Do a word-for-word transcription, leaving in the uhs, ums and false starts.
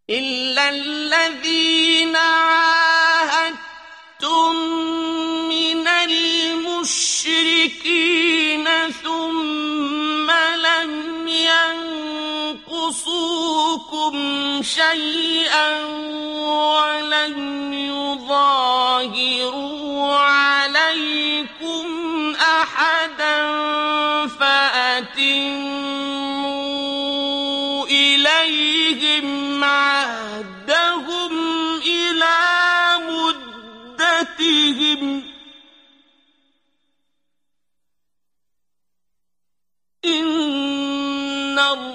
إلا الذين عاهدتم من المشركين ثم لم ينقصوكم شيئا ولم يظاهروا عليكم أحدا فأتموا إليهم عهدهم إلى مدتهم إن الله